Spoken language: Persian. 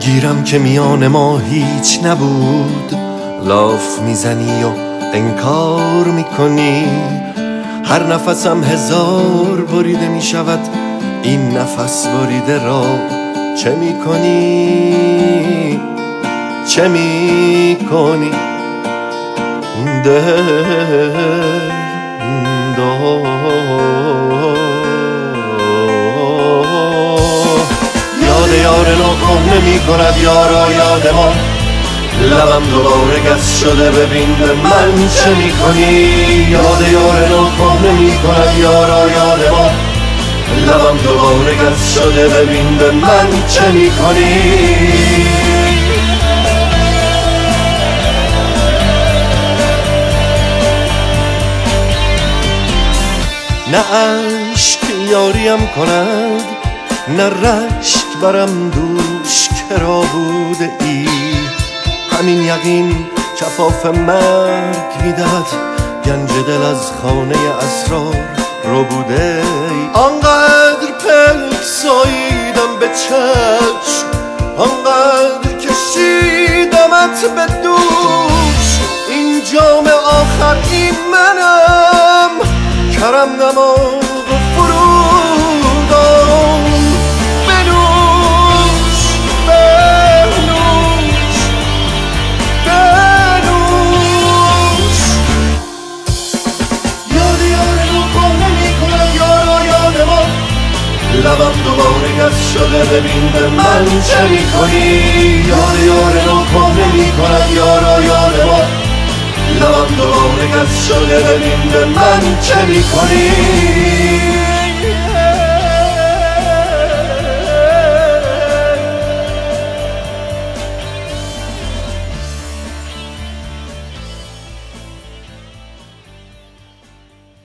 گیرم که میان ما هیچ نبود، لاف میزنی و انکار میکنی. هر نفسم هزار بریده میشود، این نفس بریده را چه میکنی؟ چه میکنی؟ یاد یار ناکن نمی کند یارا یاد ما. لبم دوباره گس شده، ببین به من چه میکنی؟ یاد یار ناکن نمی کند یارا یاد ما. لبم دوباره گس شده، ببین به من چه میکنی؟ نه عشق یاریم کند، نه رشک برم دوش کرا بوده ای. همین یقین کفاف مرگ میدهد، گنج دل از خانه اسرار رو بوده ای. آنقدر پلک ساییدم به چشم، آنقدر کشیدمت به دوش. این جام آخر این منم، کرم دماغ فرودم. بنوش بنوش بنوش. یاد یار رو کن نمی کند یارا یاد ما. لبم دوباره گس شده، ببین به من چه میکنی؟ یاد یار رو کن نمی کند یارا یاد ما. لبم دوباره گس شده، ببین به من چه میکنی؟